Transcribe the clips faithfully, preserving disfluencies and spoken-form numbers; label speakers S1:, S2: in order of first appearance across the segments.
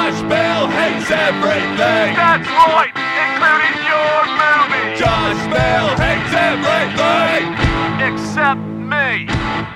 S1: Josh Bell hates everything.
S2: That's right, including your movie.
S1: Josh Bell hates everything.
S2: Except me.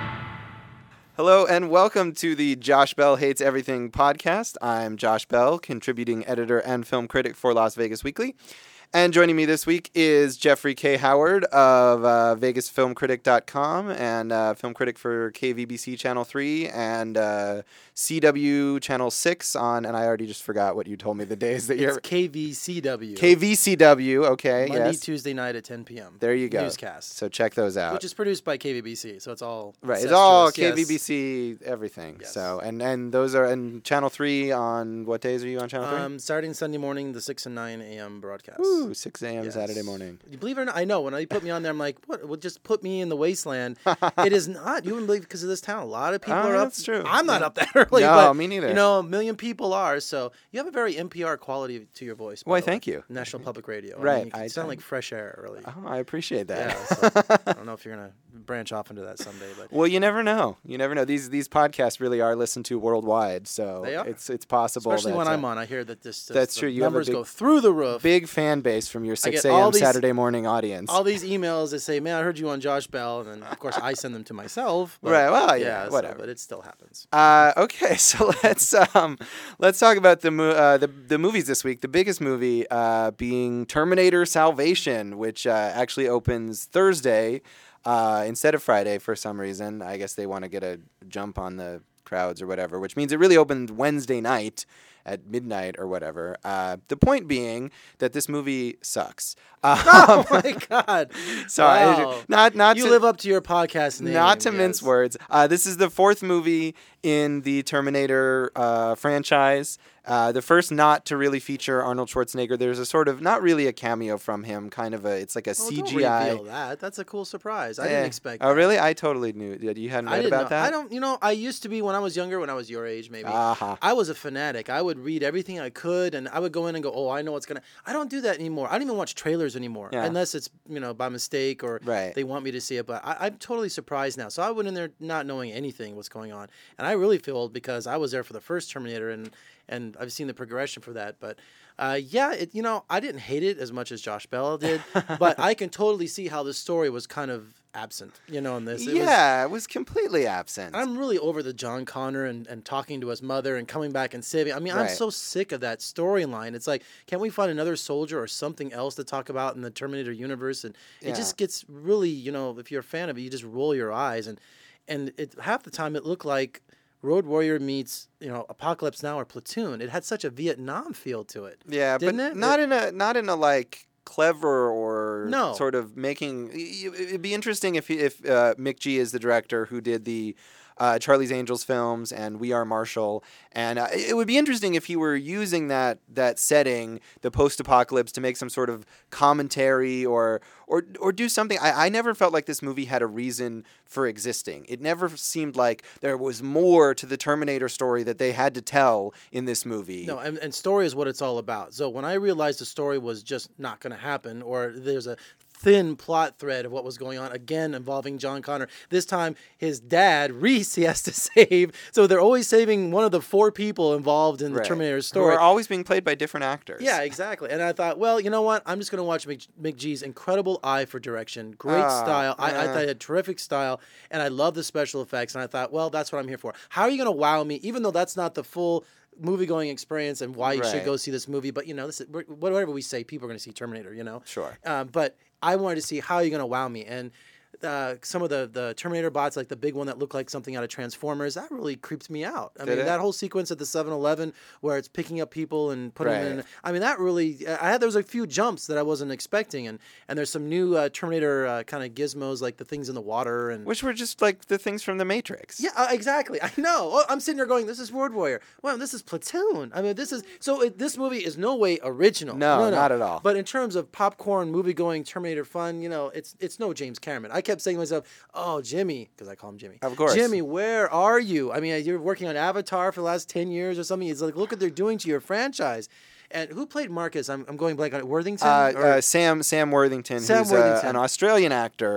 S3: Hello and welcome to the Josh Bell Hates Everything podcast. I'm Josh Bell, contributing editor and film critic for Las Vegas Weekly. And joining me this week is Jeffrey K. Howard of uh, Vegas Film Critic dot com and uh, film critic for K V B C Channel three and uh, C W Channel six on, and I already just forgot what you told me the days that you're...
S4: It's K V C W.
S3: K V C W, okay,
S4: Monday,
S3: yes.
S4: Tuesday night at ten p.m.
S3: There you go.
S4: Newscast.
S3: So check those out.
S4: Which is produced by K V B C, so it's all...
S3: Right, it's all
S4: incestuous,
S3: K V B
S4: yes.
S3: C everything.
S4: Yes.
S3: So and and those are and Channel three on what days are you on Channel three?
S4: Um, starting Sunday morning, the six and nine a.m. broadcast.
S3: Ooh, six a.m.
S4: Yes.
S3: Saturday morning.
S4: You believe it or not, I know when they put me on there, I'm like, what? Well, just put me in the wasteland. It is not. You wouldn't believe because of this town. A lot of people
S3: Oh,
S4: are up.
S3: that's true.
S4: I'm not
S3: Yeah.
S4: up that early.
S3: No,
S4: but,
S3: me neither.
S4: You know, a million people are. So you have a very N P R quality to your voice. by
S3: Why,
S4: the way.
S3: thank you.
S4: National Public Radio. I
S3: Right,
S4: mean, you
S3: I-
S4: sound
S3: I-
S4: like fresh air early.
S3: Oh, I appreciate that.
S4: Yeah. So, I don't know if you're gonna branch off into that someday, but
S3: Well, you never know. You never know. These these podcasts really are listened to worldwide, so
S4: They are.
S3: it's it's possible.
S4: especially
S3: that,
S4: when
S3: uh,
S4: I'm on, I hear that this.
S3: That's
S4: the
S3: true. You have a
S4: numbers
S3: big-
S4: go through the roof.
S3: Big fan base from your
S4: I
S3: six
S4: get all
S3: a.m.
S4: these-
S3: Saturday morning audience.
S4: All these emails that say, "Man, I heard you on Josh Bell," and then of course I send them to myself. But,
S3: Right, well, yeah,
S4: so-
S3: whatever.
S4: but it still happens.
S3: Uh, okay, so let's um, let's talk about the mo- uh, the the movies this week. The biggest movie uh, being Terminator Salvation, which uh, actually opens Thursday uh, instead of Friday for some reason. I guess they want to get a jump on the crowds or whatever, which means it really opened Wednesday night at midnight or whatever. Uh, the point being that this movie sucks. Um,
S4: Oh my God!
S3: sorry,
S4: Wow.
S3: not not
S4: You
S3: to,
S4: live up to your podcast name.
S3: not to
S4: yes.
S3: mince words. Uh, this is the fourth movie in the Terminator uh, franchise. Uh, the first not to really feature Arnold Schwarzenegger. There's a sort of, not really a cameo from him, kind of a, it's like a
S4: Oh,
S3: C G
S4: don't
S3: I.
S4: reveal that. That's a cool surprise. I
S3: Eh.
S4: didn't expect.
S3: Oh,
S4: that.
S3: really? I totally knew. You hadn't
S4: I
S3: read
S4: didn't
S3: about
S4: know.
S3: that?
S4: I don't. You know, I used to be when I was younger. When I was your age, maybe.
S3: Uh-huh.
S4: I was a fanatic. I would read everything I could, and I would go in and go, "Oh, I know what's gonna." I don't do that anymore. I don't even watch trailers anymore,
S3: Yeah.
S4: unless it's you know by mistake or
S3: Right.
S4: they want me to see it. But I, I'm totally surprised now. So I went in there not knowing anything what's going on, and I really feel old because I was there for the first Terminator, and and I've seen the progression for that. But uh, yeah, it, you know, I didn't hate it as much as Josh Bell did, but I can totally see how the story was kind of absent. You know, in this, it was,
S3: yeah, it was completely absent.
S4: I'm really over the John Connor and, and talking to his mother and coming back and saving. I mean, I'm
S3: Right.
S4: so sick of that storyline. It's like, can't we find another soldier or something else to talk about in the Terminator universe? And
S3: Yeah.
S4: it just gets really, you know, if you're a fan of it, you just roll your eyes. And and it half the time it looked like Road Warrior meets, you know, Apocalypse Now or Platoon. It had such a Vietnam feel to it.
S3: Yeah,
S4: Didn't
S3: but
S4: it?
S3: not
S4: It-
S3: in a not in a like clever or
S4: No.
S3: sort of making. y- y- It'd be interesting if he- if uh, Mick G is the director who did the uh, Charlie's Angels films and We Are Marshall, and uh, it would be interesting if he were using that that setting, the post-apocalypse, to make some sort of commentary or or or do something. I, I never felt like this movie had a reason for existing. It never seemed like there was more to the Terminator story that they had to tell in this movie.
S4: No, and, and story is what it's all about. So when I realized the story was just not going to happen, or there's a thin plot thread of what was going on, again involving John Connor, this time his dad, Reese, he has to save. So they're always saving one of the four people involved in the
S3: Right.
S4: Terminator
S3: Who
S4: story.
S3: are always being played by different actors.
S4: Yeah, exactly. And I thought, well, you know what? I'm just going to watch Mc, McGee's incredible eye for direction. Great
S3: Ah,
S4: style. I, I
S3: yeah.
S4: thought he had terrific style, and I love the special effects. And I thought, well, that's what I'm here for. How are you going to wow me, even though that's not the full movie-going experience and why you
S3: Right.
S4: should go see this movie? But, you know, this is, we're- whatever we say, people are going to see Terminator, you know?
S3: Sure.
S4: Uh, but I wanted to see how you're going to wow me. And uh, some of the, the Terminator bots, like the big one that looked like something out of Transformers, that really creeped me out. I
S3: Did
S4: mean,
S3: it?
S4: that whole sequence at the seven eleven where it's picking up people and putting them
S3: Right.
S4: in. I mean, that really, I had, there was a few jumps that I wasn't expecting. And, and there's some new uh, Terminator uh, kind of gizmos, like the things in the water. And
S3: Which were just like the things from The Matrix.
S4: yeah, uh, exactly. I know. Oh, I'm sitting there going, "This is Road Warrior." Well, this is Platoon. I mean, this is so. It, this movie is no way original.
S3: No, not at all.
S4: But in terms of popcorn, movie-going Terminator fun, you know, it's it's no James Cameron. I kept saying to myself, "Oh, Jimmy," because I call him Jimmy.
S3: Of course.
S4: Jimmy, where are you? I mean, you're working on Avatar for the last ten years or something. It's like, look what they're doing to your franchise. And who played Marcus? I'm, I'm going blank on it. Worthington.
S3: Uh,
S4: Or-
S3: uh, Sam Sam Worthington,
S4: Sam
S3: who's
S4: Worthington.
S3: Uh, an Australian actor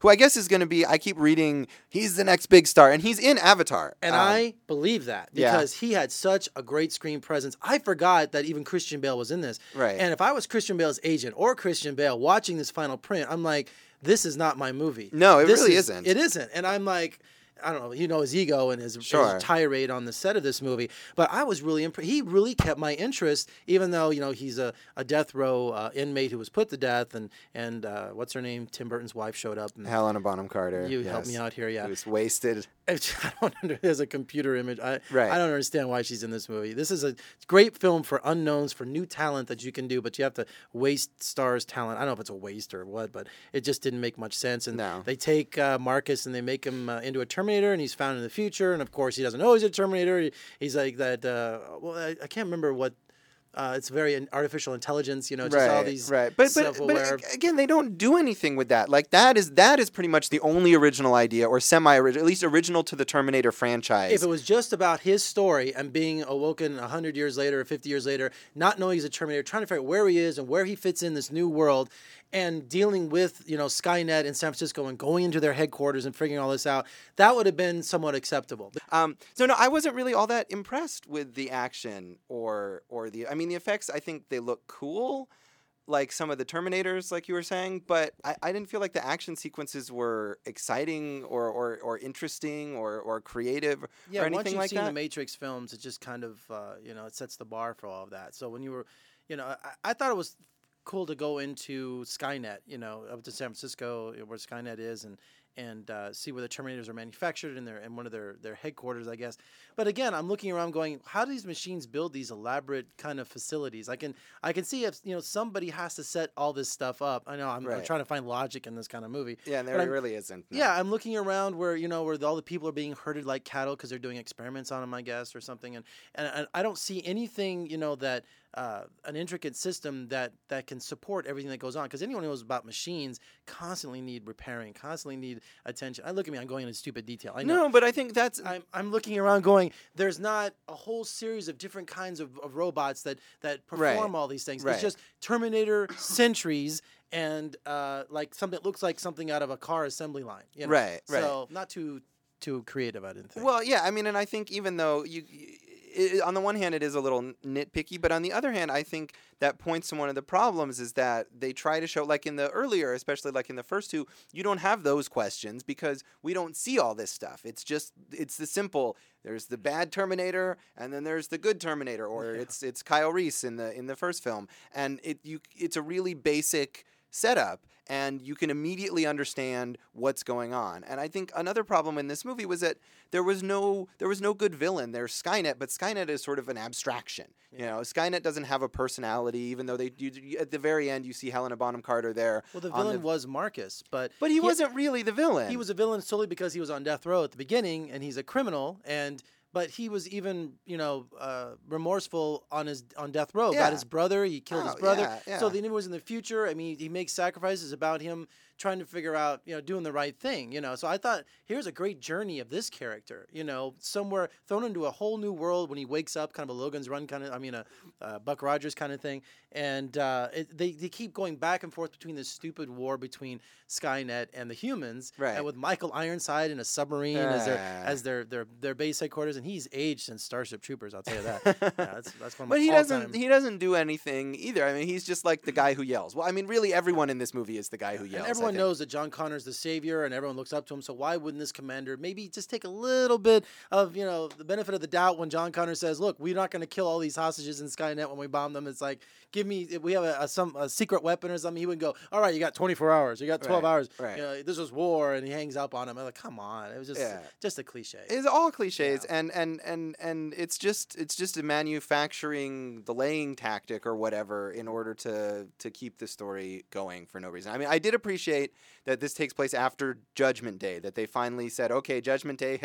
S3: who I guess is going to be. I keep reading he's the next big star, and he's in Avatar.
S4: And
S3: Um,
S4: I believe that
S3: yeah.
S4: because he had such a great screen presence. I forgot that even Christian Bale was in this.
S3: Right.
S4: And if I was Christian Bale's agent or Christian Bale watching this final print, I'm like, this is not my movie.
S3: No, it
S4: This
S3: really
S4: is-
S3: isn't.
S4: It isn't. And I'm like, I don't know, you know, his ego and his,
S3: Sure.
S4: his tirade on the set of this movie. But I was really impressed. He really kept my interest, even though, you know, he's a, a death row uh, inmate who was put to death. And, and uh, what's her name? Tim Burton's wife showed up. And
S3: Helena Bonham Carter.
S4: You
S3: yes.
S4: helped me out here, yeah.
S3: He was wasted.
S4: I don't under, there's a computer image. I,
S3: Right.
S4: I don't understand why she's in this movie. This is a great film for unknowns, for new talent that you can do, but you have to waste stars' talent. I don't know if it's a waste or what, but it just didn't make much sense. And
S3: No.
S4: they take uh, Marcus and they make him uh, into a Terminator, and he's found in the future. And of course, he doesn't know he's a Terminator. He, he's like that. Uh, well, I, I can't remember what. Uh, it's very in- artificial intelligence, you know, just
S3: right,
S4: all these
S3: right. But but,
S4: self-aware.
S3: but again, they don't do anything with that. Like that is that is pretty much the only original idea, or semi-original, at least original to the Terminator franchise.
S4: If it was just about his story and being awoken one hundred years later or fifty years later, not knowing he's a Terminator, trying to figure out where he is and where he fits in this new world, and dealing with, you know, Skynet in San Francisco and going into their headquarters and figuring all this out, that would have been somewhat acceptable.
S3: Um, so no, I wasn't really all that impressed with the action or or the. I mean, the effects. I think they look cool, like some of the Terminators, like you were saying. But I, I didn't feel like the action sequences were exciting or or, or interesting or, or creative
S4: Yeah,
S3: or anything
S4: once you've
S3: like
S4: seen
S3: that.
S4: the Matrix films, it just kind of, uh, you know, it sets the bar for all of that. So when you were, you know, I, I thought it was cool to go into Skynet, you know, up to San Francisco where Skynet is, and and uh, see where the Terminators are manufactured in their in one of their, their headquarters, I guess. But again, I'm looking around going, how do these machines build these elaborate kind of facilities? I can I can see if, you know, somebody has to set all this stuff up. I know I'm, I'm
S3: Right.
S4: trying to find logic in this kind of movie.
S3: Yeah, and
S4: But
S3: there
S4: I'm-
S3: really isn't. no.
S4: Yeah, I'm looking around where, you know, where all the people are being herded like cattle because they're doing experiments on them, I guess, or something. And, and, and I don't see anything, you know, that uh, an intricate system that, that can support everything that goes on. Because anyone who knows about machines constantly need repairing, constantly need attention. I look at me, I'm going into stupid detail. I know.
S3: No, but I think that's
S4: I'm, I'm looking around going, there's not a whole series of different kinds of, of robots that, that perform
S3: Right.
S4: all these things.
S3: Right.
S4: It's just Terminator sentries and uh, like something that looks like something out of a car assembly line. You know?
S3: Right, right.
S4: So not too too creative, I didn't think.
S3: Well, yeah, I mean, and I think even though you, it, on the one hand, it is a little nitpicky, but on the other hand, I think that points to one of the problems is that they try to show, like in the earlier, especially like in the first two, you don't have those questions because we don't see all this stuff. It's just, it's the simple. There's the bad Terminator, and then there's the good Terminator, or
S4: Yeah.
S3: it's it's Kyle Reese in the in the first film, and it you it's a really basic setup, and you can immediately understand what's going on. And I think another problem in this movie was that there was no there was no good villain. There's Skynet, but Skynet is sort of an abstraction. You know, Skynet doesn't have a personality, even though they you, at the very end you see Helena Bonham Carter there.
S4: well, the
S3: on
S4: villain was Marcus, but
S3: but he, wasn't really the villain.
S4: He was a villain solely because he was on death row at the beginning, and he's a criminal, and but he was even, you know, uh, remorseful on his on death row.
S3: Yeah.
S4: Got his brother, he killed his
S3: Oh,
S4: brother.
S3: yeah, yeah.
S4: So then it was in the future. I mean, he makes sacrifices about him trying to figure out, you know, doing the right thing, you know. So I thought, here's a great journey of this character, you know, somewhere thrown into a whole new world when he wakes up, kind of a Logan's Run kind of, I mean, a uh, Buck Rogers kind of thing. And uh, it, they, they keep going back and forth between this stupid war between Skynet and the humans.
S3: Right.
S4: And with Michael Ironside in a submarine as their
S3: Ah.
S4: as their, their their base headquarters, and he's aged since Starship Troopers, I'll tell you that. yeah, that's, that's one of my
S3: But he
S4: all-time-
S3: doesn't. He doesn't do anything either. I mean, he's just like the guy who yells. Well, I mean, really, everyone in this movie is the guy who yells.
S4: And
S3: I
S4: everyone
S3: think.
S4: knows that John Connor's the savior, and everyone looks up to him. So why wouldn't this commander maybe just take a little bit of, you know, the benefit of the doubt when John Connor says, "Look, we're not going to kill all these hostages in Skynet when we bomb them." It's like, give me, if we have a, a some a secret weapon or something. He would go, "All right, you got twenty-four hours. You got twelve
S3: Right,
S4: hours.
S3: right.
S4: You know, this was war," and he hangs up on him. I'm like, come on, it was just
S3: Yeah.
S4: just a cliche.
S3: It's all cliches,
S4: Yeah.
S3: and, and, and, and it's just it's just a manufacturing delaying tactic or whatever in order to to keep the story going for no reason. I mean, I did appreciate that this takes place after Judgment Day. That they finally said, okay, Judgment Day has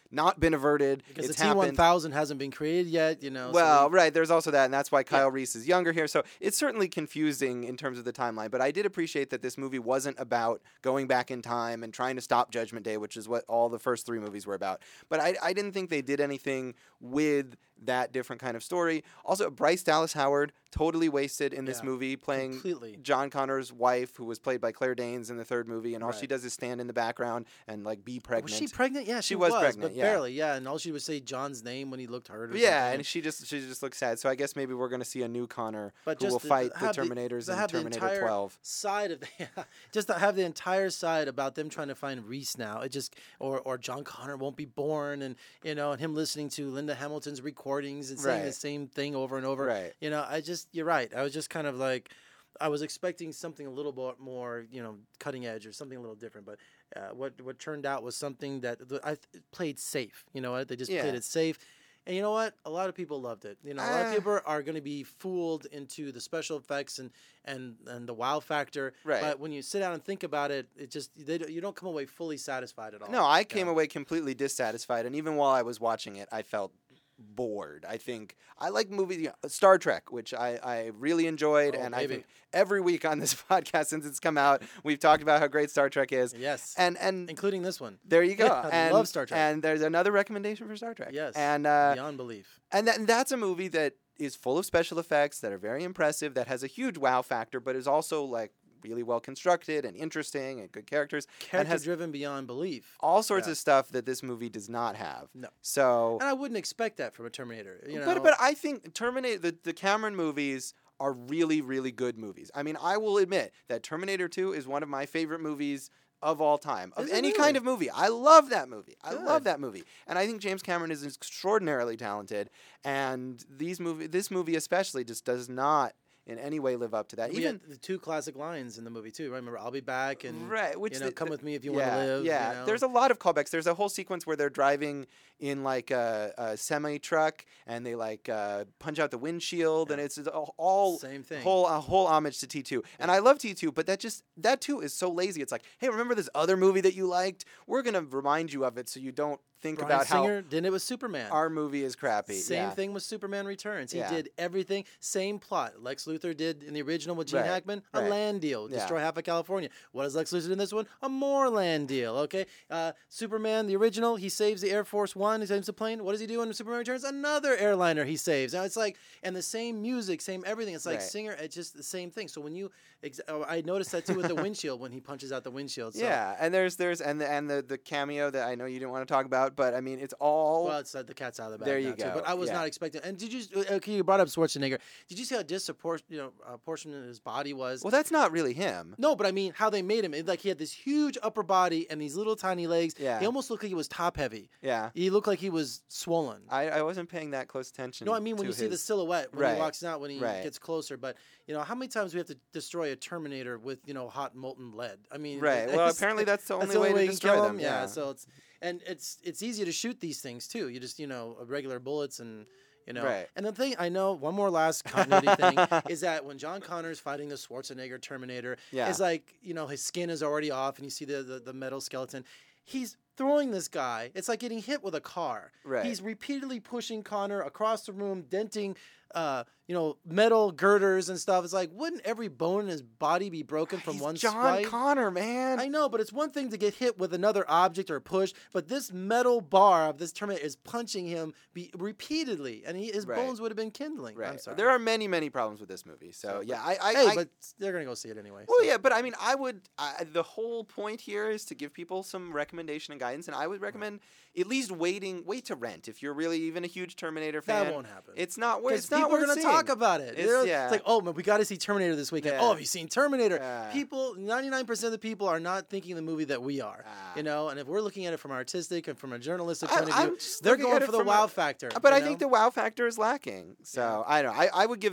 S3: not been averted.
S4: Because
S3: it's
S4: the T one
S3: happened.
S4: thousand hasn't been created yet, you know.
S3: Well,
S4: so we,
S3: right. There's also that, and that's why Kyle
S4: Yeah.
S3: Reese is younger here. So it's certainly confusing in terms of the timeline. But I did appreciate that this movie wasn't about going back in time and trying to stop Judgment Day, which is what all the first three movies were about. But I, I didn't think they did anything with that different kind of story. Also, Bryce Dallas Howard, totally wasted in this
S4: Yeah,
S3: movie, playing
S4: completely.
S3: John Connor's wife, who was played by Claire Danes in the third movie, and all she
S4: Right.
S3: does is stand in the background and like be pregnant.
S4: Was she pregnant? Yeah, she,
S3: She was
S4: was,
S3: pregnant,
S4: but
S3: yeah.
S4: barely. Yeah, and all she would say John's name when he looked hurt. Or
S3: Yeah,
S4: something.
S3: and she just she just looks sad. So I guess maybe we're going to see a new Connor
S4: But
S3: who
S4: just
S3: will
S4: to
S3: fight the
S4: have
S3: Terminators
S4: to
S3: in
S4: have the
S3: Terminator
S4: entire
S3: twelve.
S4: Side of the, yeah, just to have the entire side about them trying to find Reese now. It just or or John Connor won't be born, and you know, and him listening to Linda Hamilton's recordings and saying
S3: Right.
S4: the same thing over and over.
S3: Right.
S4: You know, I just you're right. I was just kind of like. I was expecting something a little bit more, you know, cutting edge or something a little different. But uh, what what turned out was something that the, I th- played safe. You know what? They just
S3: Yeah.
S4: played it safe. And you know what? A lot of people loved it. You know, a lot
S3: Uh,
S4: of people are going to be fooled into the special effects and, and, and the wow factor.
S3: Right.
S4: But when you sit down and think about it, it just they, don't- you don't come away fully satisfied at all.
S3: No, I came
S4: Yeah.
S3: away completely dissatisfied, and even while I was watching it, I felt bored. I think I like movies, you know, Star Trek, which I, I really enjoyed,
S4: Oh,
S3: and I
S4: baby.
S3: think every week on this podcast since it's come out, we've talked about how great Star Trek is.
S4: Yes.
S3: And and
S4: Including this one.
S3: there you go.
S4: I
S3: and,
S4: love Star Trek.
S3: And there's another recommendation for Star Trek.
S4: Yes.
S3: And uh,
S4: Beyond belief.
S3: And, that, and that's a movie that is full of special effects that are very impressive, that has a huge wow factor, but is also like really well constructed and interesting and good characters. and
S4: Character
S3: has
S4: driven beyond belief.
S3: all sorts
S4: Yeah.
S3: of stuff that this movie does not have.
S4: No.
S3: So,
S4: And I wouldn't expect that from a Terminator. You know?
S3: but but I think Terminator, the, the Cameron movies are really, really good movies. I mean, I will admit that Terminator two is one of my favorite movies of all time, of
S4: Is it
S3: any
S4: really?
S3: kind of movie. I love that movie. I
S4: Good.
S3: love that movie. And I think James Cameron is extraordinarily talented, and these movie, this movie especially just does not in any way live up to that.
S4: we
S3: Even
S4: had the two classic lines in the movie too. Right? Remember, I'll be back, and
S3: Right, which
S4: you know,
S3: the-
S4: come
S3: the-
S4: with me if you
S3: yeah,
S4: want to live.
S3: Yeah,
S4: you know?
S3: there's a lot of callbacks. There's a whole sequence where they're driving in like a, a semi truck and they like uh, punch out the windshield, and it's all
S4: Same thing.
S3: whole a whole homage to T two. And I love T two, but that just that too is so lazy. It's like, hey, remember this other movie that you liked? We're gonna remind you of it so you don't think
S4: Bryan
S3: about
S4: Singer did it with Superman.
S3: how our movie is crappy.
S4: Same
S3: yeah.
S4: thing with Superman Returns. He
S3: Yeah.
S4: did everything. Same plot. Lex Luthor did in the original with Gene
S3: Right,
S4: Hackman, a
S3: right.
S4: land deal.
S3: Yeah.
S4: Destroy half of California. What does Lex Luthor do in this one? A more land deal. Okay. Uh, Superman, the original, he saves the Air Force One. He saves the plane. What does he do when Superman Returns? Another airliner he saves. Now it's like, and the same music, same everything. It's like
S3: Right.
S4: Singer, it's just the same thing. So when you, ex- oh, I noticed that too with the windshield when he punches out the windshield. So,
S3: Yeah, and there's there's and the and the, the cameo that I know you didn't want to talk about, but I mean it's all
S4: Well, it's uh, the cat's out of the bag.
S3: There you
S4: now, too,
S3: go,
S4: But I was
S3: yeah.
S4: not expecting. And did you? Okay, you brought up Schwarzenegger. Did you see how disproportionate, you know, uh, portionate his body was?
S3: well, that's not really him.
S4: No, but I mean, how they made him. It, like he had this huge upper body and these little tiny legs.
S3: Yeah.
S4: He almost looked like he was top heavy.
S3: Yeah,
S4: He looked like he was swollen.
S3: I, I wasn't paying that close attention.
S4: No, I mean when
S3: to
S4: you see the
S3: his-
S4: silhouette when
S3: Right.
S4: he walks out, when he
S3: Right.
S4: gets closer. But you know, how many times we have to destroy a Terminator with you know hot molten lead? I mean,
S3: Right. Well, apparently that's the only way to
S4: you can
S3: destroy
S4: kill
S3: them,
S4: him.
S3: yeah.
S4: So it's and it's it's easy to shoot these things too. You just you know regular bullets and. You know,
S3: Right.
S4: and the thing I know, one more last continuity thing is that when John Connor's fighting the Schwarzenegger Terminator,
S3: Yeah.
S4: it's like you know his skin is already off, and you see the, the the metal skeleton. He's throwing this guy. It's like getting hit with a car.
S3: Right.
S4: He's repeatedly pushing Connor across the room, denting, uh, you know, metal girders and stuff. It's like, wouldn't every bone in his body be broken from
S3: He's
S4: one
S3: John
S4: swipe?
S3: Connor, man.
S4: I know, but it's one thing to get hit with another object or push, but this metal bar of this Terminator is punching him be- repeatedly, and he, his
S3: Right.
S4: bones would have been kindling. I'm
S3: Right.
S4: sorry.
S3: There are many, many problems with this movie. So, yeah, I, I,
S4: hey,
S3: I
S4: but they're gonna go see it anyway.
S3: well,
S4: so.
S3: yeah, but I mean, I would. I, the whole point here is to give people some recommendation and guidance, and I would recommend at least waiting, wait to rent if you're really even a huge Terminator fan.
S4: That won't happen.
S3: It's not. wor-
S4: Because
S3: It's not
S4: people are
S3: worth
S4: going to
S3: seeing.
S4: talk about it.
S3: It's,
S4: They're-
S3: yeah.
S4: it's like, oh, man, we got to see Terminator this weekend.
S3: Yeah.
S4: Oh, have you seen Terminator?
S3: Yeah.
S4: People, ninety-nine percent of the people are not thinking the movie that we are.
S3: Ah.
S4: You know, and if we're looking at it from artistic and from a journalistic
S3: I-
S4: point of
S3: I'm
S4: view,
S3: just
S4: they're
S3: looking
S4: going
S3: at it
S4: for the
S3: from
S4: wow
S3: a-
S4: factor.
S3: But
S4: you
S3: I
S4: know?
S3: think the wow factor is lacking. So I don't know. I, I would give this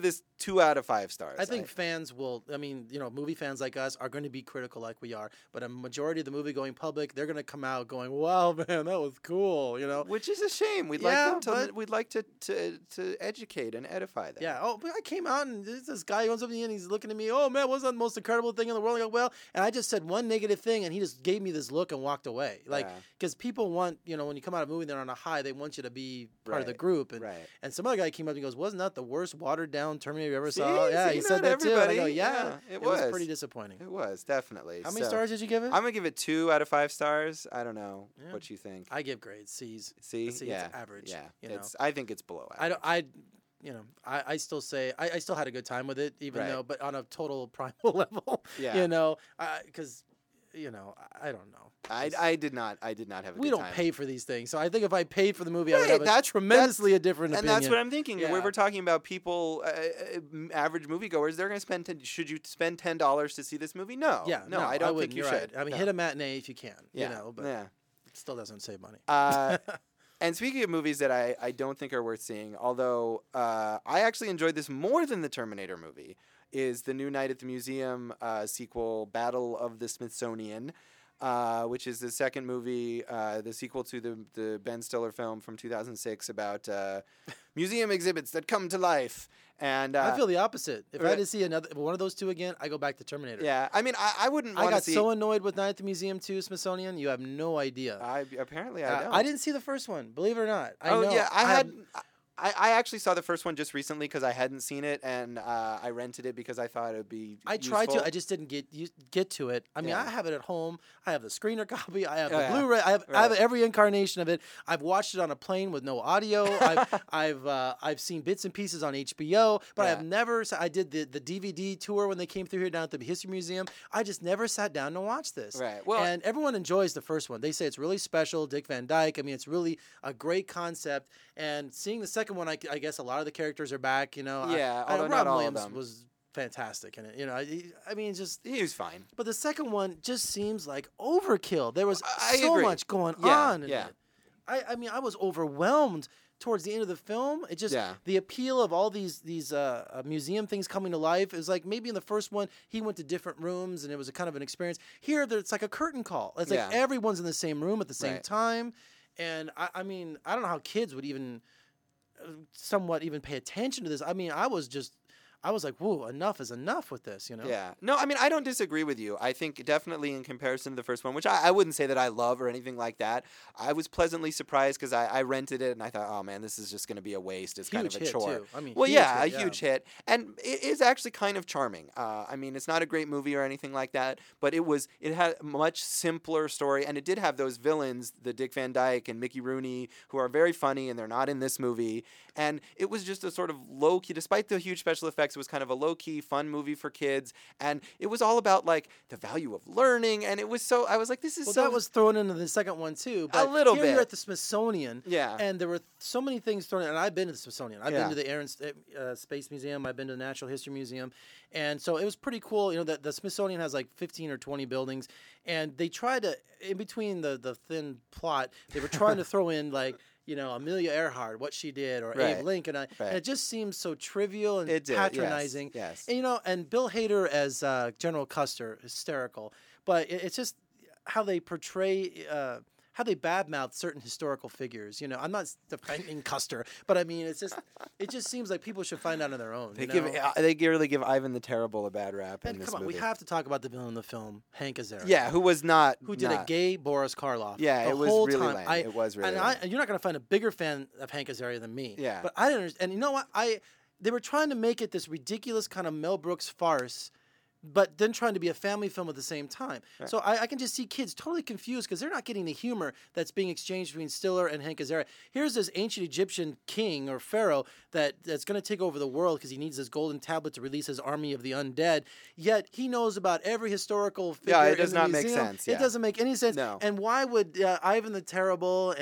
S3: two out of five stars.
S4: I think fans will, I mean, you know, movie fans like us are going to be critical like we are, but a majority of the movie-going public, they're going to come out going, wow, man, that was cool, you know?
S3: Which is a shame. We'd
S4: Yeah,
S3: like them to,
S4: but-
S3: we'd like to, to, to educate and edify them.
S4: Yeah. Oh, but I came out and there's this guy comes up to me and he's looking at me. Oh man, what's that the most incredible thing in the world? I go, well, and I just said one negative thing, and he just gave me this look and walked away. Like,
S3: Yeah.
S4: because people want, you know, when you come out of a movie, they're on a high. They want you to be part of the
S3: Right,
S4: group. And
S3: right.
S4: and some other guy came up and he goes, wasn't that the worst watered down Terminator you ever
S3: See?
S4: saw? Yeah,
S3: See,
S4: he said
S3: not
S4: that too. And I go,
S3: everybody.
S4: yeah,
S3: Yeah, it
S4: was.
S3: was.
S4: pretty disappointing.
S3: It was, definitely.
S4: How many
S3: So,
S4: stars did you give it?
S3: I'm going to give it two out of five stars. I don't know
S4: Yeah.
S3: what you think.
S4: I give grades C's.
S3: See?
S4: C,
S3: yeah.
S4: it's average.
S3: Yeah.
S4: You know?
S3: It's, I think it's below average.
S4: I don't. I, you know, I, I still say I, I still had a good time with it, even
S3: Right.
S4: though, but on a total primal level.
S3: Yeah.
S4: You know, because, you know, I, I don't know.
S3: I, I did not. I did not have a
S4: We
S3: good
S4: don't
S3: time.
S4: pay for these things, so I think if I paid for the movie, I would
S3: Right,
S4: have a
S3: that's-
S4: tremendously
S3: that's-
S4: a different
S3: And
S4: opinion.
S3: that's what I'm thinking.
S4: Yeah.
S3: When we're talking about people, uh, uh, average moviegoers, they're going to spend. ten, should you spend ten dollars to see this movie? No.
S4: Yeah,
S3: No, I don't
S4: wouldn't.
S3: think you
S4: You're
S3: should.
S4: right. I mean,
S3: No.
S4: hit a matinee if you can.
S3: Yeah.
S4: You know, but
S3: yeah.
S4: it still doesn't save money.
S3: Uh, and speaking of movies that I, I don't think are worth seeing, although uh, I actually enjoyed this more than the Terminator movie, is the new Night at the Museum uh, sequel, Battle of the Smithsonian, uh, which is the second movie, uh, the sequel to the, the Ben Stiller film from two thousand six about uh, museum exhibits that come to life. And uh,
S4: I feel the opposite. If I had
S3: right.
S4: to see another one of those two again, I go back to Terminator.
S3: yeah, I mean, I, I wouldn't
S4: I
S3: want to
S4: got
S3: see.
S4: so annoyed with Night at the Museum two, Smithsonian. You have no idea.
S3: I apparently I
S4: Uh,
S3: don't.
S4: I didn't see the first one, believe it or not. I
S3: oh
S4: know.
S3: yeah, I
S4: have-
S3: had. I, I actually saw the first one just recently because I hadn't seen it, and uh, I rented it because I thought it would be.
S4: I tried
S3: useful.
S4: to. I just didn't get you- get to it. I mean,
S3: Yeah.
S4: I have it at home. I have the screener copy. I have
S3: Oh,
S4: the
S3: yeah.
S4: Blu-ray. I have, I have
S3: Right.
S4: every incarnation of it. I've watched it on a plane with no audio. I've I've uh, I've seen bits and pieces on H B O, but
S3: Yeah.
S4: I've never. s- I did the, the D V D tour when they came through here down at the History Museum. I just never sat down to watch this.
S3: Right. Well-
S4: and everyone enjoys the first one. They say it's really special. Dick Van Dyke. I mean, it's really a great concept. And seeing the second one, I, I guess a lot of the characters are back. You know. I-
S3: Yeah,
S4: I,
S3: although
S4: Rob
S3: not all of
S4: Williams
S3: them.
S4: was fantastic in it. You know. I, I mean, just.
S3: He was fine.
S4: But the second one just seems like overkill. There was
S3: I
S4: so
S3: agree.
S4: much going
S3: Yeah,
S4: on. In
S3: yeah.
S4: it. I, I mean, I was overwhelmed towards the end of the film. It just
S3: Yeah.
S4: the appeal of all these these uh, uh, museum things coming to life is like maybe in the first one he went to different rooms and it was a kind of an experience. Here, there- it's like a curtain call. It's like
S3: Yeah.
S4: everyone's in the same room at the same
S3: Right.
S4: time. And I, I mean, I don't know how kids would even uh, somewhat even pay attention to this. I mean, I was just. I was like, whoa, enough is enough with this, you know?
S3: Yeah. No, I mean, I don't disagree with you. I think definitely in comparison to the first one, which I, I wouldn't say that I love or anything like that, I was pleasantly surprised because I, I rented it and I thought, oh man, this is just going to be a waste. It's kind
S4: Huge
S3: of a
S4: hit,
S3: chore.
S4: too. I mean,
S3: well,
S4: huge
S3: yeah,
S4: hit,
S3: a
S4: yeah.
S3: huge hit. And it is actually kind of charming. Uh, I mean, it's not a great movie or anything like that, but it was, it had a much simpler story and it did have those villains, the Dick Van Dyke and Mickey Rooney, who are very funny and they're not in this movie. And it was just a sort of low key, despite the huge special effects, it was kind of a low key, fun movie for kids, and it was all about like the value of learning, and it was so I was like, this is
S4: Well,
S3: so
S4: that was thrown into the second one too. But
S3: little
S4: here
S3: bit.
S4: You're at the Smithsonian,
S3: Yeah.
S4: and there were so many things thrown in. And I've been to the Smithsonian. I've
S3: Yeah.
S4: been to the Air and uh, Space Museum. I've been to the Natural History Museum, and so it was pretty cool. You know, the, the Smithsonian has like fifteen or twenty buildings, and they tried to in between the the thin plot, they were trying to throw in like. You know, Amelia Earhart, what she did, or
S3: Right.
S4: Abe Lincoln, and,
S3: Right.
S4: and it just seems so trivial and
S3: It did, yes,
S4: patronizing.
S3: yes.
S4: And, you know, and Bill Hader as uh, General Custer, hysterical. But it, it's just how they portray, uh, how they badmouth certain historical figures. You know, I'm not defending Custer, but I mean, it's just, it just seems like people should find out on their own.
S3: they
S4: you
S3: give
S4: know?
S3: uh, they really give Ivan the Terrible a bad rap in
S4: And
S3: this
S4: come on,
S3: movie.
S4: we have to talk about the villain in the film, Hank Azaria.
S3: yeah, who was not
S4: Who did
S3: not,
S4: a gay Boris Karloff?
S3: Yeah,
S4: the
S3: it was
S4: whole
S3: really
S4: time.
S3: lame.
S4: I,
S3: It was really
S4: and I,
S3: lame.
S4: and you're not going to find a bigger fan of Hank Azaria than me.
S3: Yeah.
S4: But I didn't understand. And you know what? I they were trying to make it this ridiculous kind of Mel Brooks farce, but then trying to be a family film at the same time. So I, I can just see kids totally confused because they're not getting the humor that's being exchanged between Stiller and Hank Azaria. Here's this ancient Egyptian king or pharaoh that, that's going to take over the world because he needs this golden tablet to release his army of the undead. Yet he knows about every historical figure.
S3: Yeah, it
S4: in
S3: does
S4: the
S3: not make
S4: museum.
S3: sense,
S4: It
S3: yeah.
S4: doesn't make any sense.
S3: No.
S4: And why would uh, Ivan the Terrible and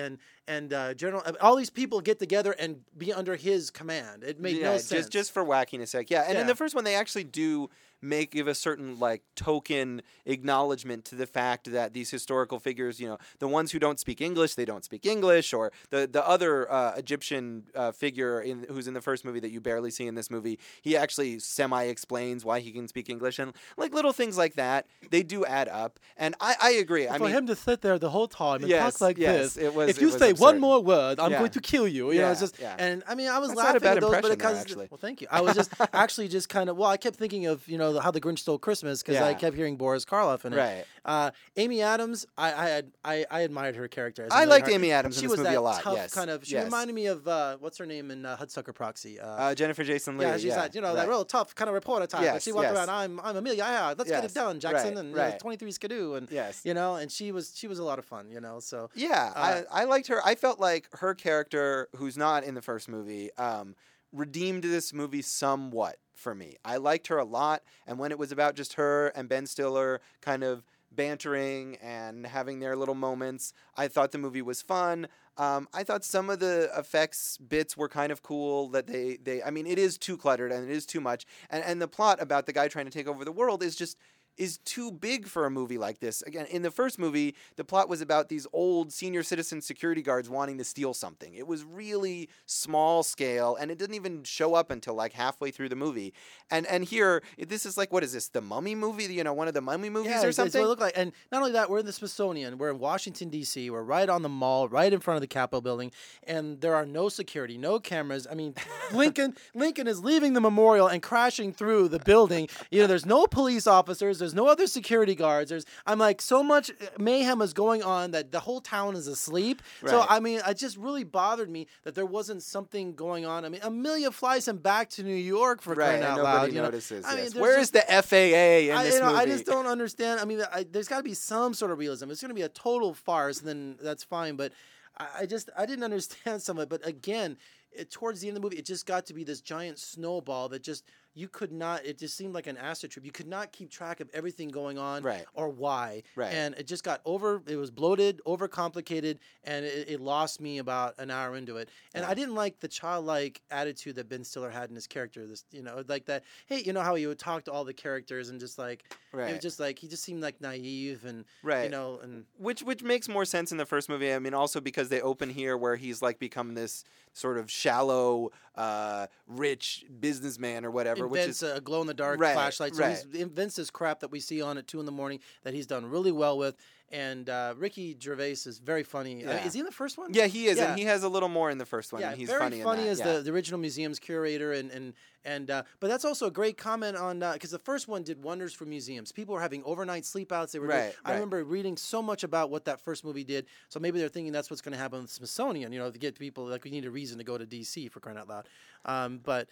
S4: and uh, General. All these people get together and be under his command. It made
S3: yeah,
S4: no sense.
S3: Just just for whackiness sake. Yeah, and
S4: Yeah.
S3: in the first one they actually do make give a certain like token acknowledgement to the fact that these historical figures, you know, the ones who don't speak English, they don't speak English, or the the other uh, Egyptian uh, figure in who's in the first movie that you barely see in this movie, he actually semi explains why he can speak English, and like little things like that, they do add up. And I, I agree. I
S4: For
S3: mean,
S4: him to sit there the whole time and
S3: Yes,
S4: talk like
S3: yes,
S4: this,
S3: it was-
S4: if
S3: it
S4: you
S3: was
S4: say
S3: absurd.
S4: one more word, I'm
S3: Yeah.
S4: going to kill you. You know,
S3: Yeah,
S4: it's just,
S3: yeah.
S4: and I mean, I was
S3: That's not a
S4: laughing
S3: bad
S4: at those, but
S3: impression, though,
S4: because
S3: actually.
S4: well, thank you. I was just actually just kind of well, I kept thinking of you know how the Grinch Stole Christmas because I
S3: Yeah.
S4: kept hearing Boris Karloff in it.
S3: Right.
S4: Uh, Amy Adams, I I, had, I I admired her character.
S3: I
S4: really
S3: liked
S4: hard-
S3: Amy Adams in
S4: she
S3: this
S4: was
S3: movie
S4: that
S3: a lot,
S4: Tough
S3: yes,
S4: kind of. She
S3: yes.
S4: reminded me of uh, what's her name in uh, Hudsucker Proxy. Uh,
S3: uh, Jennifer Jason Leigh.
S4: yeah, she's
S3: yeah,
S4: that you know that
S3: right.
S4: real tough kind of reporter type. but
S3: Yes,
S4: she walked
S3: yes.
S4: around. I'm I'm Amelia. Yeah, let's get
S3: Yes,
S4: it done, Jackson,
S3: right,
S4: and you know,
S3: right.
S4: twenty-three Skidoo, and
S3: Yes.
S4: you know, and she was she was a lot of fun. You know, so
S3: Yeah,
S4: Uh,
S3: I, I liked her. I felt like her character, who's not in the first movie, um, redeemed this movie somewhat for me. I liked her a lot, and when it was about just her and Ben Stiller kind of bantering and having their little moments, I thought the movie was fun. Um, I thought some of the effects bits were kind of cool. That they, they, I mean, it is too cluttered and it is too much, and and the plot about the guy trying to take over the world is just. is too big for a movie like this. Again, in the first movie, the plot was about these old senior citizen security guards wanting to steal something. It was really small scale, and it didn't even show up until like halfway through the movie. And and here, this is like, what is this, the Mummy movie? You know, one of the Mummy movies
S4: yeah,
S3: or
S4: it's- it's
S3: something?
S4: what it looked like. And not only that, we're in the Smithsonian. We're in Washington, D C. We're right on the mall, right in front of the Capitol building. And there are no security, no cameras. I mean, Lincoln Lincoln is leaving the memorial and crashing through the building. You know, there's no police officers. There's no other security guards. There's, I'm like, so much mayhem is going on that the whole town is asleep. So,
S3: Right.
S4: I mean, it just really bothered me that there wasn't something going on. I mean, Amelia flies him back to New York for
S3: Right,
S4: crying
S3: and
S4: out
S3: nobody
S4: loud. you know.
S3: notices.
S4: I mean,
S3: yes.
S4: there's
S3: Where
S4: just-
S3: is the F A A in
S4: I,
S3: this
S4: you know,
S3: movie?
S4: I just don't understand. I mean, I, there's got to be some sort of realism. It's going to be a total farce, and then that's fine. But I, I just I didn't understand some of it. But again, it, towards the end of the movie, it just got to be this giant snowball that just you could not. It just seemed like an acid trip. You could not keep track of everything going on,
S3: Right.
S4: or why.
S3: Right.
S4: And it just got over. It was bloated, overcomplicated, and it, it lost me about an hour into it. And
S3: Yeah.
S4: I didn't like the childlike attitude that Ben Stiller had in his character. This, you know, like that. Hey, you know how he would talk to all the characters and just like. It
S3: Right.
S4: was just like he just seemed like naive and
S3: Right.
S4: you know and
S3: Which which makes more sense in the first movie. I mean, also because they open here where he's like become this sort of shallow, uh, rich businessman or whatever, which
S4: invents
S3: is
S4: a glow in the dark
S3: Right,
S4: flashlight. So
S3: right.
S4: he invents this crap that we see on at two in the morning that he's done really well with. And uh, Ricky Gervais is very funny. Uh,
S3: Yeah.
S4: is he in the first one?
S3: yeah, he is,
S4: Yeah.
S3: and he has a little more in the first one.
S4: Yeah,
S3: and he's
S4: very
S3: funny,
S4: funny,
S3: in that.
S4: as
S3: yeah.
S4: the, the original museum's curator, and and and uh, but that's also a great comment on because the first one did wonders for museums. People were having overnight sleepouts. They were. doing-
S3: Right,
S4: I
S3: right.
S4: remember reading so much about what that first movie did. So maybe they're thinking that's what's going to happen with the Smithsonian. You know, to get people like we need a reason to go to D C for crying out loud. Um, but.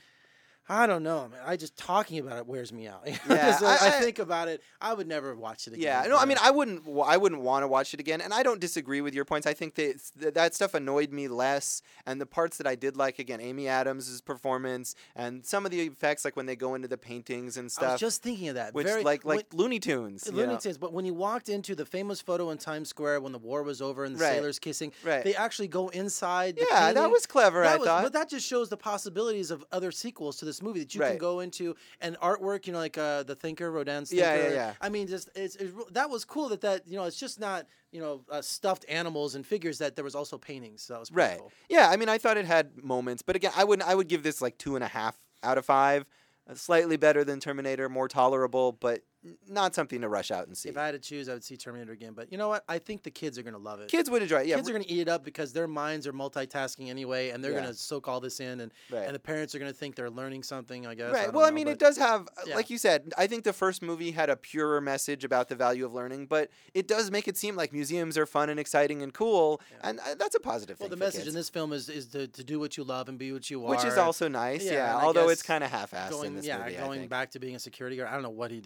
S4: I don't know, man. I just talking about it wears me out.
S3: Yeah,
S4: so
S3: I-
S4: I,
S3: I-
S4: think about it. I would never watch it again.
S3: Yeah, no,
S4: you
S3: I mean,
S4: know?
S3: I wouldn't, w- I wouldn't want to watch it again, and I don't disagree with your points. I think that it's- th- that stuff annoyed me less, and the parts that I did like, again, Amy Adams' performance, and some of the effects, like when they go into the paintings and
S4: I
S3: stuff,
S4: was just thinking of that.
S3: which
S4: Very,
S3: like
S4: when-
S3: like Looney Tunes, you
S4: Looney
S3: know?
S4: Tunes, but when you walked into the famous photo in Times Square when the war was over and the
S3: Right.
S4: sailors kissing,
S3: Right.
S4: they actually go inside. The
S3: Yeah, that
S4: painting.
S3: was clever,
S4: That
S3: I
S4: was-
S3: thought.
S4: But that just shows the possibilities of other sequels to this movie that you can
S3: Right.
S4: go into, and artwork, you know, like uh, the Thinker, Rodin's
S3: Yeah,
S4: Thinker.
S3: yeah, yeah.
S4: I mean, just it's, it's that was cool that that you know it's just not you know uh, stuffed animals and figures, that there was also paintings. So that was pretty
S3: Right.
S4: cool.
S3: Yeah, I mean, I thought it had moments, but again, I would I would give this like two and a half out of five. Uh, Slightly better than Terminator, more tolerable, but n- not something to rush out and see.
S4: If I had to choose, I would see Terminator again. But you know what? I think the kids are going to love it.
S3: Kids would enjoy it. Yeah,
S4: Kids are going to eat it up because their minds are multitasking anyway, and they're
S3: Yeah.
S4: going to soak all this in, and
S3: Right.
S4: and the parents are going to think they're learning something. I guess. I
S3: Right.
S4: don't
S3: Well, I
S4: know,
S3: mean,
S4: but-
S3: it does have, uh,
S4: Yeah.
S3: like you said, I think the first movie had a purer message about the value of learning, but it does make it seem like museums are fun and exciting and cool, and uh, that's a positive
S4: Well,
S3: thing.
S4: the
S3: for
S4: message
S3: kids.
S4: in this film is is to, to do what you love and be what you are,
S3: which is also nice,
S4: Yeah,
S3: yeah.
S4: and I
S3: although it's
S4: guess
S3: kind of half-assed
S4: going
S3: in this
S4: yeah
S3: movie. I
S4: going
S3: think.
S4: back to being a security guard. I don't know what he did.
S3: Yeah,
S4: I
S3: that
S4: guess-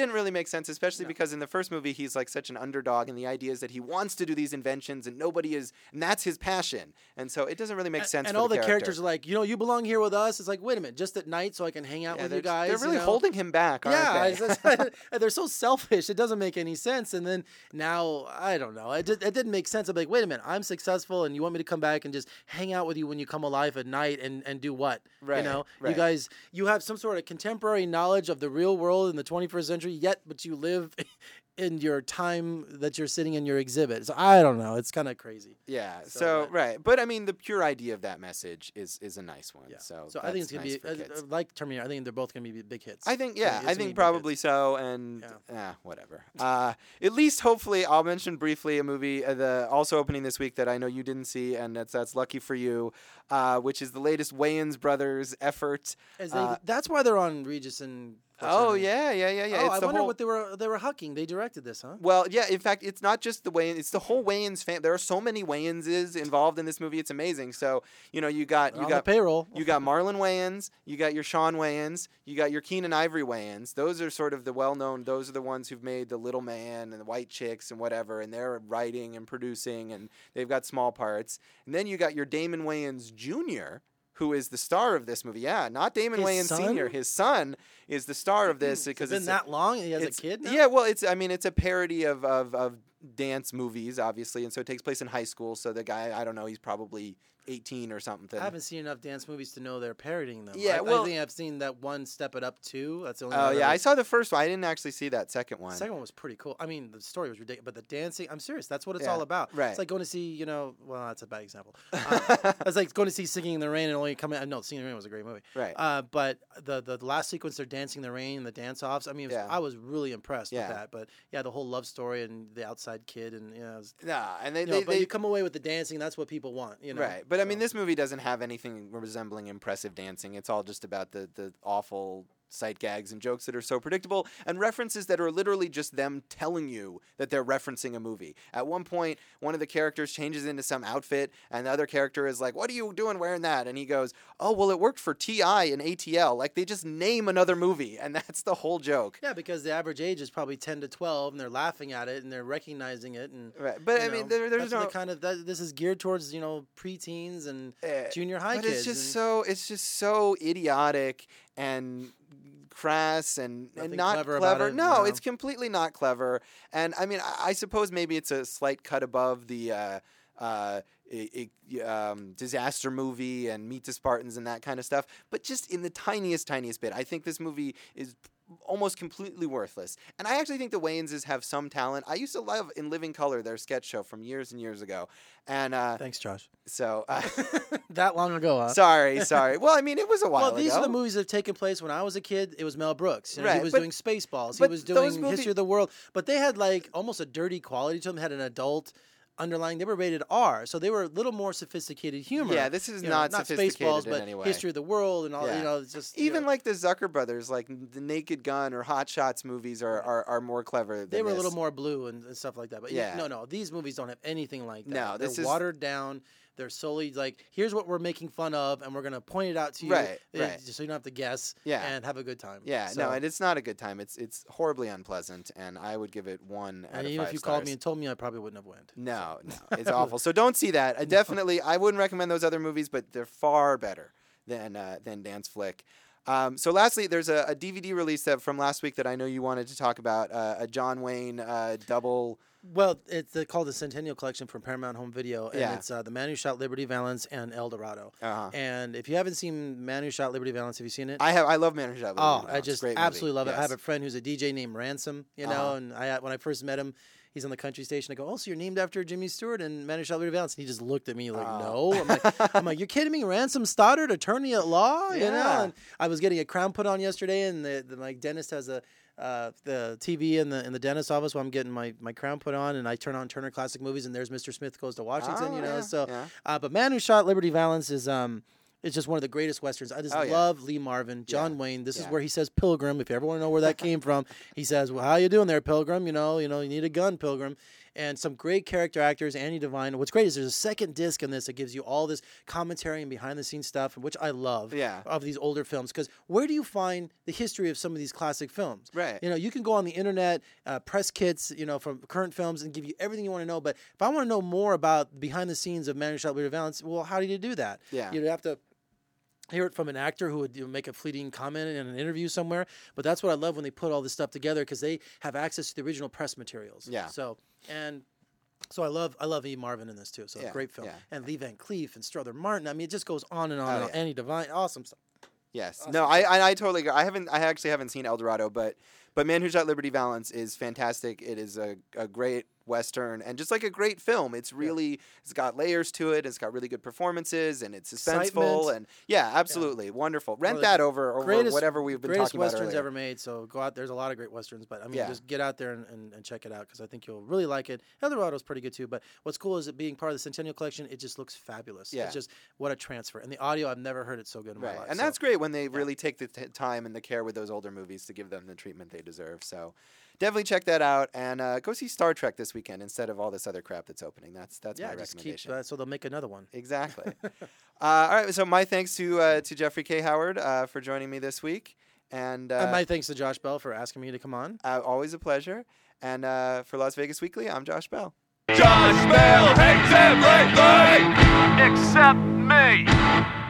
S3: didn't really make sense, especially
S4: No.
S3: because in the first movie he's like such an underdog, and the idea is that he wants to do these inventions, and nobody is, and that's his passion. And so it doesn't really make sense.
S4: And
S3: for
S4: all
S3: the,
S4: the,
S3: character.
S4: characters are like, you know, you belong here with us. It's like, wait a minute, just at night so I can hang out
S3: Yeah,
S4: with
S3: they're,
S4: you guys.
S3: they're really
S4: you know?
S3: holding him back, aren't
S4: Yeah,
S3: they?
S4: it's just- they're so selfish. It doesn't make any sense. And then now, I don't know. It, did, it didn't make sense. I'm like, wait a minute, I'm successful, and you want me to come back and just hang out with you when you come alive at night and, and do what?
S3: Right,
S4: You know,
S3: right.
S4: you guys, you have some sort of contemporary knowledge of the real world in the twenty-first century, yet, but you live in your time that you're sitting in your exhibit. So I don't know. It's kind of crazy.
S3: Yeah. So,
S4: So, uh,
S3: right, but I mean, the pure idea of that message is is a nice one.
S4: Yeah.
S3: So,
S4: So I think it's
S3: that's
S4: gonna
S3: nice
S4: be
S3: for
S4: uh,
S3: kids.
S4: uh, like Terminator. I think they're both gonna be big hits.
S3: I think,
S4: It's
S3: yeah,
S4: gonna- it's
S3: I
S4: gonna be
S3: think
S4: big
S3: probably
S4: hits.
S3: so, and
S4: Yeah.
S3: eh, whatever. Uh, at least, hopefully, I'll mention briefly a movie uh, the also opening this week that I know you didn't see, and that's that's lucky for you, uh, which is the latest Wayans brothers effort.
S4: As they,
S3: Uh,
S4: that's why they're on Regis and.
S3: oh
S4: Fraternity.
S3: yeah, yeah, yeah, yeah.
S4: Oh,
S3: it's
S4: I
S3: the
S4: wonder
S3: whole,
S4: what they were they were hucking. They directed this, huh?
S3: Well, yeah. In fact, it's not just the Wayans; it's the whole Wayans fam. There are so many Wayanses involved in this movie. It's amazing. So you know, you got
S4: They're
S3: you
S4: on
S3: got
S4: the payroll.
S3: You got Marlon Wayans, you got your Sean Wayans, you got your Keenan Ivory Wayans. Those are sort of the well-known. Those are the ones who've made The Little Man and The White Chicks and whatever, and they're writing and producing, and they've got small parts. And then you got your Damon Wayans Junior, who is the star of this movie. Yeah, not Damon
S4: His
S3: Wayans
S4: son?
S3: Senior His son is the star of this because
S4: It's been
S3: it's
S4: that long, and he has a
S3: it's-
S4: kid now?
S3: Yeah, well, it's I mean, it's a parody of, of of dance movies, obviously, and so it takes place in high school. So the guy, I don't know, he's probably eighteen or something.
S4: I haven't seen enough dance movies to know they're parodying them.
S3: Yeah,
S4: I,
S3: well-
S4: I think I've seen that one Step It Up two. That's the only
S3: Oh
S4: one.
S3: yeah, I
S4: I've
S3: saw the first one. I didn't actually see that second
S4: The
S3: one.
S4: second one was pretty cool. I mean, the story was ridiculous, but the dancing, I'm serious. That's what it's
S3: Yeah,
S4: all about.
S3: right.
S4: It's like going to see, you know, well, that's a bad example. Uh, it's like going to see Singing in the Rain and only coming, uh, no, Singing in the Rain was a great movie.
S3: Right.
S4: Uh, but the, the last sequence, they're dancing in the rain and the dance offs. I mean, it was,
S3: Yeah.
S4: I was really impressed
S3: Yeah.
S4: with that. But yeah, the whole love story and the outside kid and, you know, it was,
S3: Nah, and they,
S4: you know,
S3: they,
S4: but
S3: they
S4: you come away with the dancing. That's what people want, you know.
S3: right. But I mean,
S4: So-
S3: this movie doesn't have anything resembling impressive dancing. It's all just about the the awful sight gags and jokes that are so predictable, and references that are literally just them telling you that they're referencing a movie. At one point, one of the characters changes into some outfit, and the other character is like, "What are you doing wearing that?" And he goes, "Oh, well, it worked for T I and A T L." Like, they just name another movie, and that's the whole joke.
S4: Yeah, because the average age is probably ten to twelve, and they're laughing at it and they're recognizing it, and
S3: Right, but
S4: you
S3: I mean,
S4: know,
S3: there, there's
S4: that's
S3: no
S4: the kind of that, this is geared towards, you know, preteens and
S3: Eh,
S4: junior high
S3: but
S4: kids.
S3: it's just
S4: and
S3: so it's just so idiotic and crass and, and
S4: Nothing
S3: not
S4: clever
S3: clever.
S4: about it,
S3: no,
S4: no.
S3: it's completely not clever. And I mean, I, I suppose maybe it's a slight cut above the uh, uh, i- i- um, disaster movie and Meet the Spartans and that kind of stuff. But just in the tiniest, tiniest bit, I think this movie is almost completely worthless. And I actually think the Wayanses have some talent. I used to love In Living Color, their sketch show from years and years ago. And uh,
S4: Thanks, Josh.
S3: so, uh,
S4: That long ago, huh?
S3: sorry, sorry. Well, I mean, it was a while
S4: Well, these
S3: ago.
S4: are the movies that have taken place when I was a kid. It was Mel Brooks. You know,
S3: Right,
S4: he was
S3: but-
S4: doing Spaceballs. He
S3: but
S4: was
S3: those
S4: doing
S3: movie-
S4: History of the World. But they had like almost a dirty quality to them. Had an adult underlying. They were rated R, so they were a little more sophisticated humor.
S3: Yeah, this is
S4: You know,
S3: not
S4: not
S3: sophisticated
S4: Spaceballs,
S3: in
S4: but
S3: any way.
S4: History of the World and all.
S3: Yeah.
S4: You know, it's just you
S3: Even
S4: know,
S3: like the Zucker brothers, like the Naked Gun or Hot Shots movies are, are, are more clever than
S4: they were a
S3: this.
S4: little more blue and, and stuff like that. But
S3: Yeah.
S4: yeah, no, no, these movies don't have anything like that.
S3: No,
S4: they're
S3: this is-
S4: watered down. They're solely like, here's what we're making fun of, and we're gonna point it out to you,
S3: Right,
S4: eh,
S3: right.
S4: just so you don't have to guess,
S3: Yeah.
S4: and have a good time.
S3: Yeah,
S4: So-
S3: no, and it's not a good time. It's it's horribly unpleasant, and I would give it one out
S4: and
S3: of
S4: even
S3: five
S4: if you
S3: stars.
S4: called me and told me, I probably wouldn't have went.
S3: No, no, it's awful. So don't see that. I definitely, I wouldn't recommend those other movies, but they're far better than uh, than Dance Flick. Um, so lastly, there's a, a D V D release that from last week that I know you wanted to talk about, uh, a John Wayne uh, double.
S4: Well, it's uh, called the Centennial Collection from Paramount Home Video, and
S3: Yeah.
S4: it's uh, The Man Who Shot Liberty Valance and El Dorado.
S3: Uh-huh.
S4: And if you haven't seen Man Who Shot Liberty Valance, have you seen it?
S3: I have, I love Man Who Shot Liberty
S4: Oh,
S3: Valance.
S4: I just
S3: Great movie.
S4: absolutely love it. I
S3: Yes.
S4: have a friend who's a D J named Ransom, you know,
S3: Uh-huh.
S4: and I when I first met him, he's on the country station. I go, "Oh, so you're named after Jimmy Stewart and Man Who Shot Liberty Valance?" And he just looked at me like,
S3: Oh.
S4: "No." I'm like, I'm like, "You're kidding me? Ransom Stoddard, attorney at law?" You know.
S3: Yeah.
S4: And I was getting a crown put on yesterday, and the, the my dentist has a. Uh, the T V in the in the dentist's office while I'm getting my, my crown put on, and I turn on Turner Classic Movies, and there's Mister Smith Goes to Washington,
S3: Oh,
S4: you know.
S3: yeah,
S4: so,
S3: yeah.
S4: uh, but Man Who Shot Liberty Valance is um, it's just one of the greatest westerns. I just
S3: Oh, yeah.
S4: love Lee Marvin, John
S3: Yeah.
S4: Wayne. This
S3: Yeah.
S4: is where he says Pilgrim. If you ever want to know where that came from, he says, "Well, how you doing there, Pilgrim? You know, you know, you need a gun, Pilgrim." and some great character actors. Andy Devine. What's great is there's a second disc in this that gives you all this commentary and behind the scenes stuff, which I love.
S3: Yeah.
S4: Of these older films, because where do you find the history of some of these classic films?
S3: Right.
S4: You know, you can go on the internet, uh, press kits, you know, from current films, and give you everything you want to know. But if I want to know more about behind the scenes of Man Who Shot Liberty Valance, well, how do you do that?
S3: Yeah.
S4: You'd have to hear it from an actor who would you know, make a fleeting comment in an interview somewhere. But that's what I love when they put all this stuff together, because they have access to the original press materials.
S3: Yeah.
S4: So and. So I love I love E. Marvin in this too. So
S3: Yeah,
S4: great film.
S3: yeah.
S4: And Lee Van Cleef and Strother Martin. I mean, it just goes on and on
S3: Oh,
S4: and on.
S3: yeah.
S4: Andy Devine, awesome stuff.
S3: Yes.
S4: Awesome.
S3: No, I, I I totally agree. I haven't I actually haven't seen El Dorado, but but Man Who Shot Liberty Valance is fantastic. It is a, a great Western and just like a great film. It's really it's got layers to it. It's got really good performances and it's suspenseful
S4: Excitement.
S3: and yeah, absolutely wonderful. Rent
S4: One of
S3: that
S4: the
S3: over over
S4: greatest-
S3: whatever we've been
S4: greatest
S3: talking about
S4: westerns
S3: earlier.
S4: ever made. So go out. There's a lot of great westerns, but I mean,
S3: Yeah.
S4: just get out there and, and, and check it out, because I think you'll really like it. El Dorado's pretty good too. But what's cool is it being part of the Centennial Collection. It just looks fabulous.
S3: Yeah.
S4: It's just what a transfer. And the audio, I've never heard it so good in my
S3: Right,
S4: life.
S3: and
S4: So,
S3: that's great when they really take the t- time and the care with those older movies to give them the treatment they deserve. So, definitely check that out and uh, go see Star Trek this weekend instead of all this other crap that's opening. That's that's
S4: yeah.
S3: my
S4: Just keep
S3: recommendation.
S4: uh, so they'll make another one.
S3: Exactly. uh, all right, so my thanks to uh, to Jeffrey K. Howard uh, for joining me this week, and, uh,
S4: and my thanks to Josh Bell for asking me to come on.
S3: uh, always a pleasure. And uh, for Las Vegas Weekly, I'm Josh Bell.
S1: Josh Bell hates everything
S2: Except me.